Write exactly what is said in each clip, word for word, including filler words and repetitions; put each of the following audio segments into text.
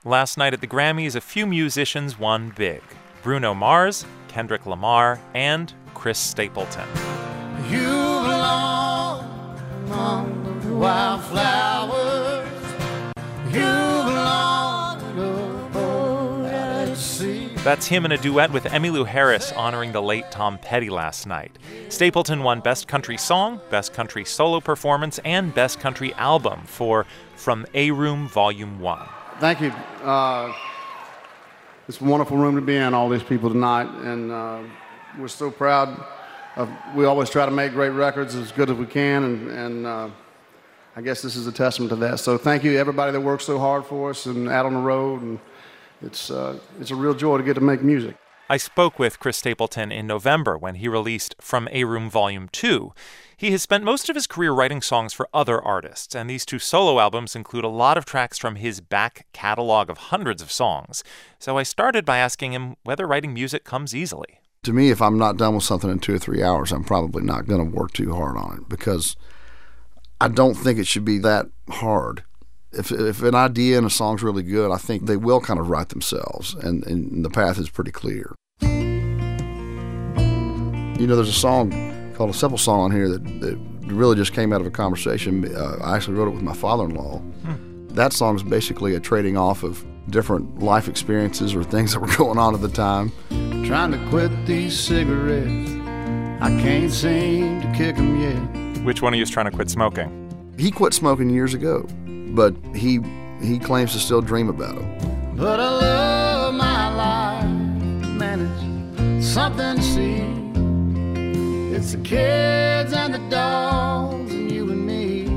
Last night at the Grammys, a few musicians won big. Bruno Mars, Kendrick Lamar, and Chris Stapleton. You belong among the wildflowers. You belong to the boat at sea. That's him in a duet with Emmylou Harris honoring the late Tom Petty last night. Stapleton won Best Country Song, Best Country Solo Performance, and Best Country Album for From A Room Volume one. Thank you. Uh, it's a wonderful room to be in, all these people tonight, and uh, we're so proud of, we always try to make great records as good as we can, and, and uh, I guess this is a testament to that. So thank you to everybody that works so hard for us and out on the road, and it's, uh, it's a real joy to get to make music. I spoke with Chris Stapleton in November when he released From A Room Volume two. He has spent most of his career writing songs for other artists, and these two solo albums include a lot of tracks from his back catalog of hundreds of songs. So I started by asking him whether writing music comes easily. To me, if I'm not done with something in two or three hours, I'm probably not going to work too hard on it, because I don't think it should be that hard. If if an idea and a song's really good, I think they will kind of write themselves, and, and the path is pretty clear. You know, there's a song called A Simple Song on here that, that really just came out of a conversation. Uh, I actually wrote it with my father-in-law. Hmm. That song's basically a trading off of different life experiences or things that were going on at the time. Trying to quit these cigarettes, I can't seem to kick them yet. Which one of you is trying to quit smoking? He quit smoking years ago, but he he claims to still dream about it. But I love my life, man, it's something to see. It's the kids and the dogs and you and me.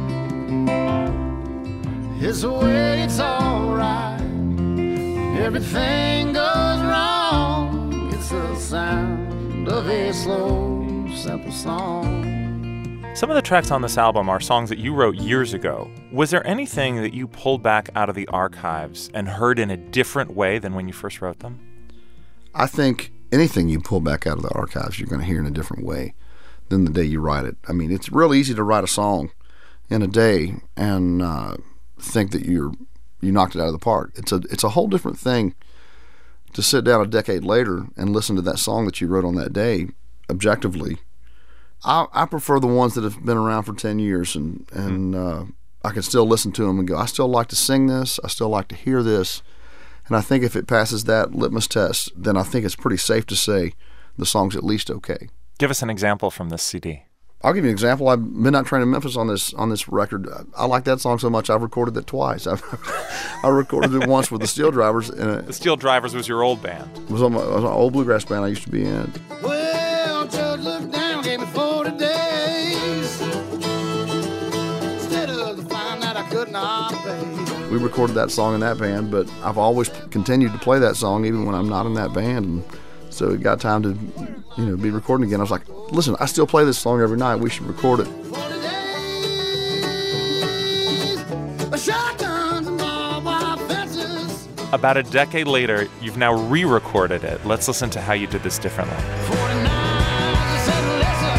It's the way it's all right. Everything goes wrong. It's the sound of a slow, simple song. Some of the tracks on this album are songs that you wrote years ago. Was there anything that you pulled back out of the archives and heard in a different way than when you first wrote them? I think anything you pull back out of the archives, you're going to hear in a different way than the day you write it. I mean, it's real easy to write a song in a day and uh, think that you're you knocked it out of the park. It's a it's a whole different thing to sit down a decade later and listen to that song that you wrote on that day objectively. I, I prefer the ones that have been around for ten years, and, and uh, I can still listen to them and go, I still like to sing this, I still like to hear this. And I think if it passes that litmus test, then I think it's pretty safe to say the song's at least okay. Give us an example from this C D. I'll give you an example. I've Midnight Train in Memphis on this on this record. I like that song so much I've recorded it twice. I've, I recorded it once with the Steel Drivers. And it, the Steel Drivers was your old band. It was on my, it was an old bluegrass band I used to be in. Well, Judge looked down, gave me forty days instead of the fine that I could not pay. We recorded that song in that band, but I've always continued to play that song even when I'm not in that band. And so it got time to, you know, be recording again. I was like, listen, I still play this song every night. We should record it. forty days, shotguns and barbed wire fences. About a decade later, you've now re-recorded it. Let's listen to how you did this differently. forty-nine, I said listen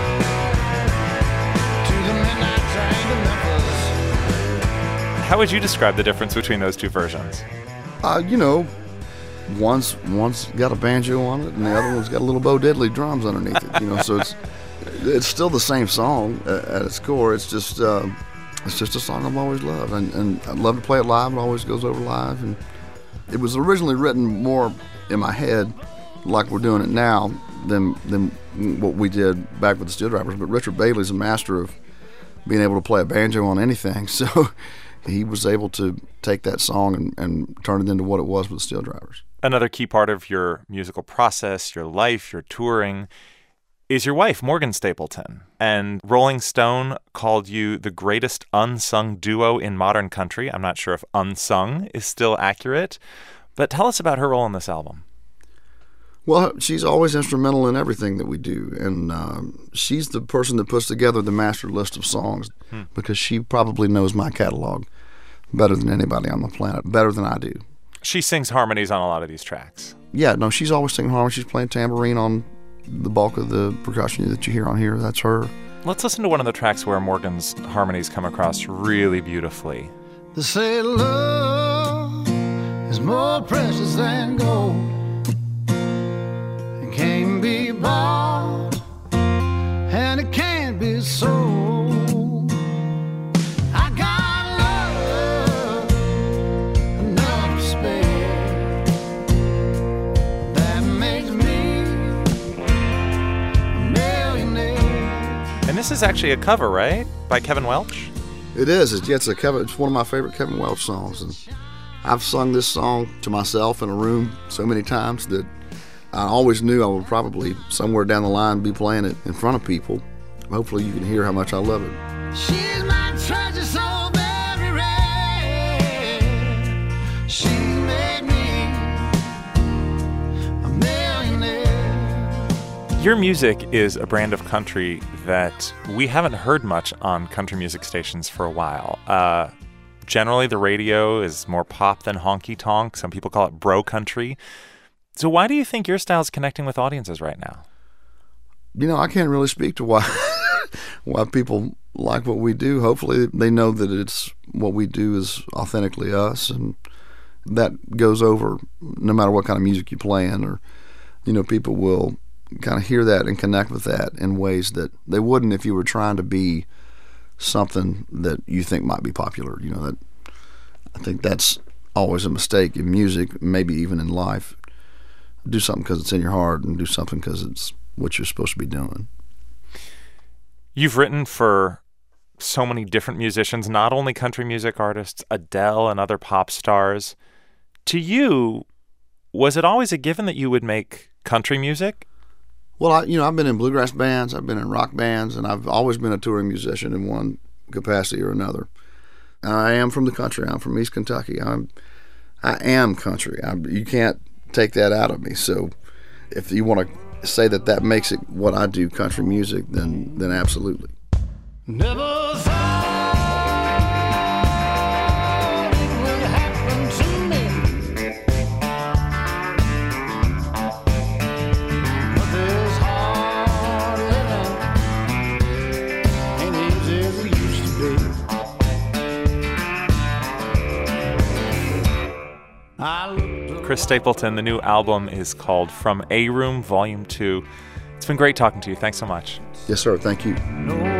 to the midnight train to Memphis. How would you describe the difference between those two versions? Uh, you know, one's one's got a banjo on it, and the other one's got a little Bo Diddley drums underneath it. You know, so it's it's still the same song at, at its core. It's just uh, it's just a song I've always loved, and, and I love to play it live. It always goes over live, and it was originally written more in my head, like we're doing it now, than than what we did back with the Steel Drivers. But Richard Bailey's a master of being able to play a banjo on anything, so he was able to take that song and, and turn it into what it was with the Steel Drivers. Another key part of your musical process, your life, your touring, is your wife, Morgan Stapleton. And Rolling Stone called you the greatest unsung duo in modern country. I'm not sure if unsung is still accurate, but tell us about her role in this album. Well, she's always instrumental in everything that we do, and um, she's the person that puts together the master list of songs hmm. because she probably knows my catalog better than anybody on the planet, better than I do. She sings harmonies on a lot of these tracks. Yeah, no, she's always singing harmonies. She's playing tambourine on the bulk of the percussion that you hear on here. That's her. Let's listen to one of the tracks where Morgan's harmonies come across really beautifully. They say love more precious than gold. It can't be bought, and it can't be sold. I got love enough to spare. That makes me a millionaire. And this is actually a cover, right? By Kevin Welch? It is. It's, it's, a Kevin, it's one of my favorite Kevin Welch songs. And I've sung this song to myself in a room so many times that I always knew I would probably somewhere down the line be playing it in front of people. Hopefully you can hear how much I love it. She's my treasure so very rare. She made me a millionaire. Your music is a brand of country that we haven't heard much on country music stations for a while. Uh, generally, the radio is more pop than honky-tonk. Some people call it bro country. So why do you think your style is connecting with audiences right now? You know, I can't really speak to why why people like what we do. Hopefully they know that it's what we do is authentically us, and that goes over no matter what kind of music you play in, or, you know, people will kind of hear that and connect with that in ways that they wouldn't if you were trying to be something that you think might be popular. You know, that I think that's always a mistake in music, maybe even in life. Do something because it's in your heart, and do something because it's what you're supposed to be doing. You've written for so many different musicians, not only country music artists, Adele and other pop stars. To you, was it always a given that you would make country music? Well, I, you know, I've been in bluegrass bands, I've been in rock bands, and I've always been a touring musician in one capacity or another. And I am from the country. I'm from East Kentucky. I'm, I am country. I, you can't take that out of me. So if you want to say that that makes it what I do, country music, then then absolutely. Never thought it would happen to me, but this hard living ain't easy as it used to be. I looked Chris Stapleton, the new album is called From A Room Volume two. It's been great talking to you. Thanks so much. Yes, sir. Thank you. no